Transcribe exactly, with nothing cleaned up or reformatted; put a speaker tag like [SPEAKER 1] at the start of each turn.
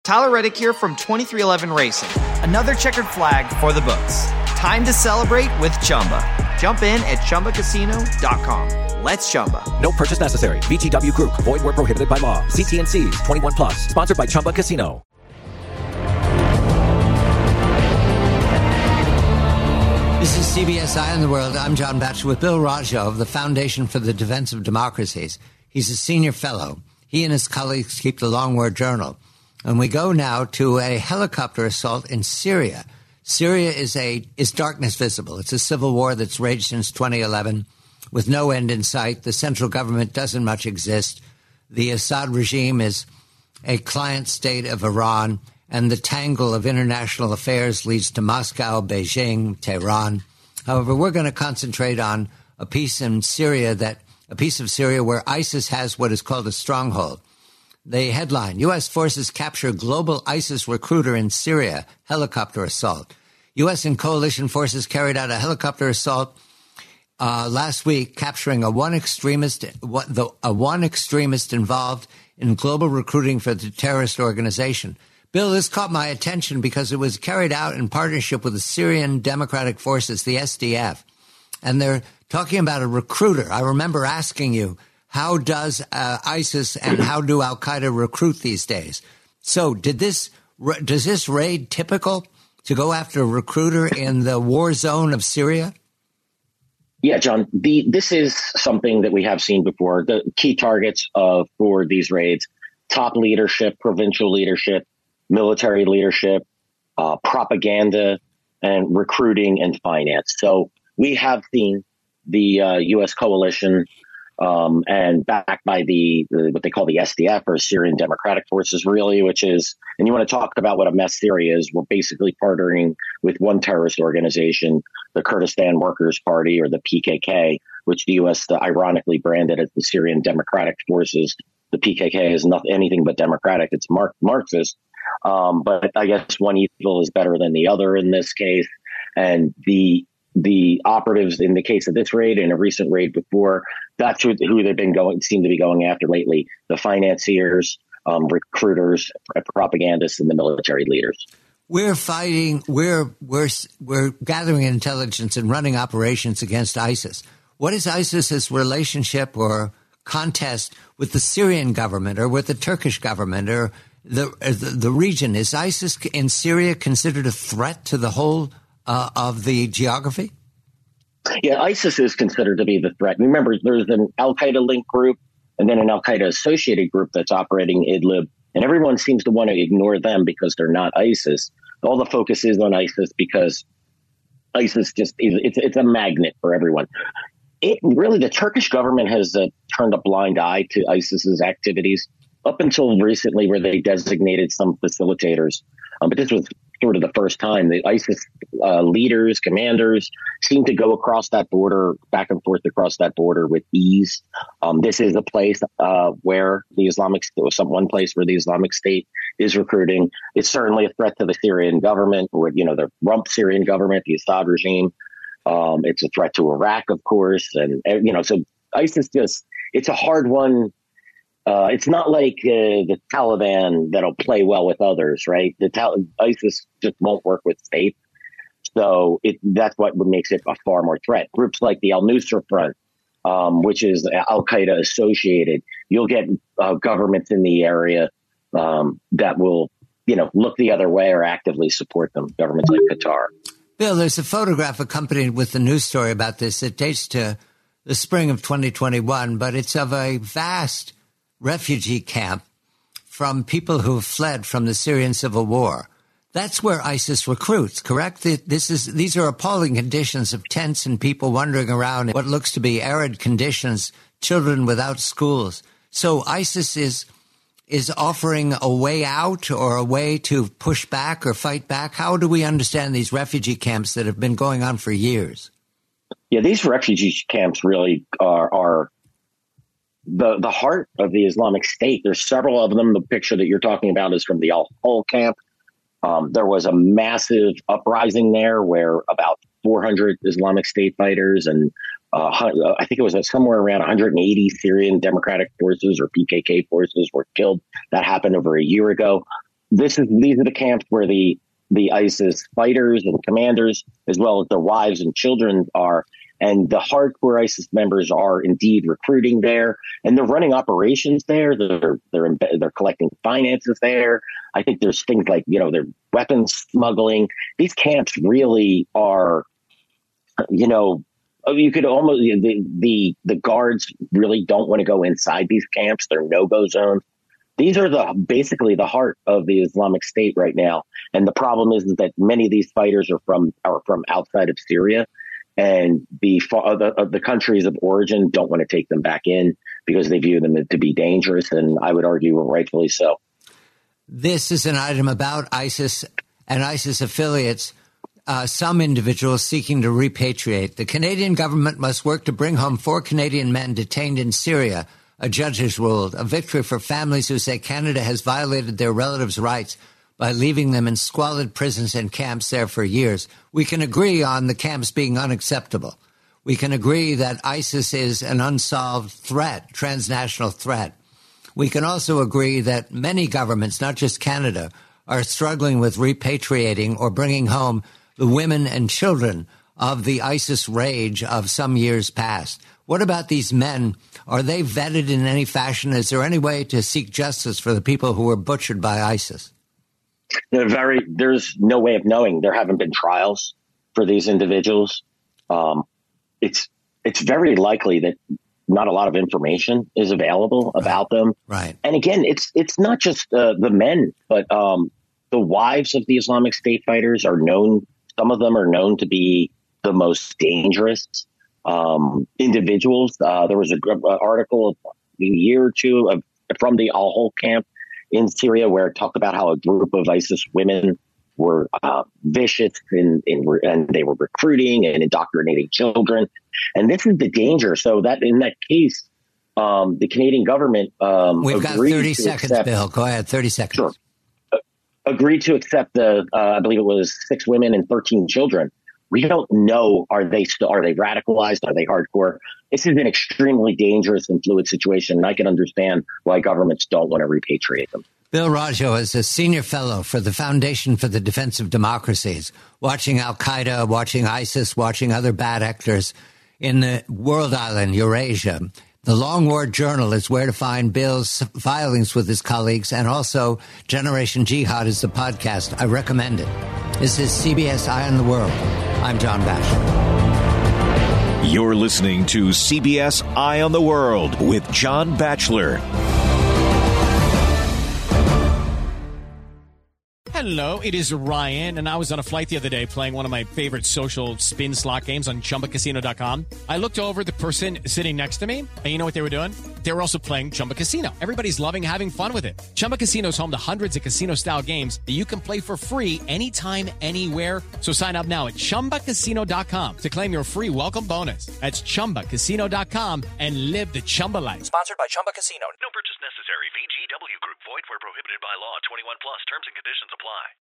[SPEAKER 1] Tyler Reddick here from twenty-three eleven Racing. Another checkered flag for the books. Time to celebrate with Chumba. Jump in at Chumba Casino dot com. Let's Chumba.
[SPEAKER 2] No purchase necessary. V G W Group. Void where prohibited by law. See T and C's. twenty-one plus. Sponsored by Chumba Casino.
[SPEAKER 3] This is C B S Eye on the World. I'm John Batchelor with Bill Rajo of the Foundation for the Defense of Democracies. He's a senior fellow. He and his colleagues keep the Long War Journal. And we go now to a helicopter assault in Syria. Syria is a is darkness visible. It's a civil war that's raged since twenty eleven with no end in sight. The central government doesn't much exist. The Assad regime is a client state of Iran, and the tangle of international affairs leads to Moscow, Beijing, Tehran. However, we're going to concentrate on a piece in Syria that a piece of Syria where ISIS has what is called a stronghold. The headline, U S forces capture global ISIS recruiter in Syria, helicopter assault. U S and coalition forces carried out a helicopter assault uh, last week, capturing a one extremist, what, the, a one extremist involved in global recruiting for the terrorist organization. Bill, this caught my attention because it was carried out in partnership with the Syrian Democratic Forces, the S D F. And they're talking about a recruiter. I remember asking you, how does uh, ISIS and how do al-Qaeda recruit these days? So did this, does this raid typical to go after a recruiter in the war zone of Syria?
[SPEAKER 4] Yeah, John, the, this is something that we have seen before. The key targets of for these raids, top leadership, provincial leadership, military leadership, uh, propaganda, and recruiting and finance. So we have seen the uh, U S coalition um, and backed by the, the what they call the S D F, or Syrian Democratic Forces, really, which is, and you want to talk about what a mess Syria is, we're basically partnering with one terrorist organization, the Kurdistan Workers' Party, or the P K K, which the U S ironically branded as the Syrian Democratic Forces. The P K K is not anything but democratic. It's Mark, Marxist. Um, but I guess one evil is better than the other in this case. And the the operatives in the case of this raid and a recent raid before, that's who, who they've been going, seem to be going after lately. The financiers, um, recruiters, propagandists, and the military leaders.
[SPEAKER 3] We're fighting, we're, we're, we're gathering intelligence and running operations against ISIS. What is ISIS's relationship or contest with the Syrian government or with the Turkish government or the, the, the region? Is ISIS in Syria considered a threat to the whole uh, of the geography?
[SPEAKER 4] Yeah, ISIS is considered to be the threat. Remember, there's an al-Qaeda linked group and then an al-Qaeda associated group that's operating Idlib. And everyone seems to want to ignore them because they're not ISIS. All the focus is on ISIS because ISIS just is, it's, it's a magnet for everyone. It really, the Turkish government has uh, turned a blind eye to ISIS's activities up until recently, where they designated some facilitators. Um, but this was sort of the first time the ISIS uh, leaders, commanders seem to go across that border, back and forth across that border with ease. Um, this is a place uh, where the Islamic, some one place where the Islamic State is recruiting. It's certainly a threat to the Syrian government, or, you know, the rump Syrian government, the Assad regime. Um, it's a threat to Iraq, of course. And, you know, so ISIS just, it's a hard one. Uh, it's not like uh, the Taliban that'll play well with others, right? The Tal- ISIS just won't work with states. So it, that's what makes it a far more threat. Groups like the Al-Nusra Front, um, which is al-Qaeda associated, you'll get uh, governments in the area um, that will, you know, look the other way or actively support them, governments like Qatar.
[SPEAKER 3] Bill, there's a photograph accompanied with the news story about this. It dates to the spring of twenty twenty-one, but it's of a vast refugee camp from people who have fled from the Syrian civil war. That's where ISIS recruits, correct? This is these are appalling conditions of tents and people wandering around in what looks to be arid conditions, children without schools. So ISIS is is offering a way out or a way to push back or fight back. How do we understand these refugee camps that have been going on for years?
[SPEAKER 4] Yeah, these refugee camps really are, are the the heart of the Islamic State. There's several of them. The picture that you're talking about is from the Al-Hol camp. Um, there was a massive uprising there where about four hundred Islamic State fighters and uh, I think it was somewhere around one hundred eighty Syrian Democratic Forces or P K K forces were killed. That happened over a year ago. this is these are the camps where the the ISIS fighters and commanders, as well as their wives and children, are. And the hardcore ISIS members are indeed recruiting there, and they're running operations there. They're they're they're collecting finances there. I think there's things like, you know, they're weapons smuggling. These camps really are, you know, you could almost the the the guards really don't want to go inside these camps. They're no-go zones. These are the basically the heart of the Islamic State right now. And the problem is, is that many of these fighters are from are from outside of Syria. And the, the the countries of origin don't want to take them back in because they view them to be dangerous, and I would argue rightfully so.
[SPEAKER 3] This is an item about ISIS and ISIS affiliates, uh, some individuals seeking to repatriate. The Canadian government must work to bring home four Canadian men detained in Syria, a judge has ruled, a victory for families who say Canada has violated their relatives' rights by leaving them in squalid prisons and camps there for years. We can agree on the camps being unacceptable. We can agree that ISIS is an unsolved threat, transnational threat. We can also agree that many governments, not just Canada, are struggling with repatriating or bringing home the women and children of the ISIS rage of some years past. What about these men? Are they vetted in any fashion? Is there any way to seek justice for the people who were butchered by ISIS?
[SPEAKER 4] They're very, there's no way of knowing. There haven't been trials for these individuals. Um, it's it's very likely that not a lot of information is available
[SPEAKER 3] right.
[SPEAKER 4] about them.
[SPEAKER 3] Right.
[SPEAKER 4] And again, it's it's not just uh, the men, but um, the wives of the Islamic State fighters are known. Some of them are known to be the most dangerous um, individuals. Uh, there was an article a year or two of, from the Al-Hol camp in Syria where it talked about how a group of ISIS women were uh, vicious in, in, and they were recruiting and indoctrinating children. And this is the danger. So that in that case, um, the Canadian government um,
[SPEAKER 3] We've got thirty seconds,
[SPEAKER 4] accept,
[SPEAKER 3] Bill. Go ahead, thirty seconds.
[SPEAKER 4] Sure. Uh, agreed to accept the, uh, I believe it was six women and thirteen children. We don't know, are they still, are they radicalized? Are they hardcore? This is an extremely dangerous and fluid situation, and I can understand why governments don't want to repatriate them.
[SPEAKER 3] Bill Raggio is a senior fellow for the Foundation for the Defense of Democracies, watching Al-Qaeda, watching ISIS, watching other bad actors in the world island, Eurasia. The Long War Journal is where to find Bill's filings with his colleagues, and also Generation Jihad is the podcast. I recommend it. This is C B S Eye on the World. I'm John Batchelor.
[SPEAKER 5] You're listening to C B S Eye on the World with John Batchelor.
[SPEAKER 6] Hello, it is Ryan, and I was on a flight the other day playing one of my favorite social spin slot games on Chumba Casino dot com. I looked over at the person sitting next to me, and you know what they were doing? They were also playing Chumba Casino. Everybody's loving having fun with it. Chumba Casino is home to hundreds of casino-style games that you can play for free anytime, anywhere. So sign up now at Chumba Casino dot com to claim your free welcome bonus. That's Chumba Casino dot com and live the Chumba life.
[SPEAKER 2] Sponsored by Chumba Casino.
[SPEAKER 7] No purchase necessary. V G W Group. Void where prohibited by law. twenty-one plus. Terms and conditions apply.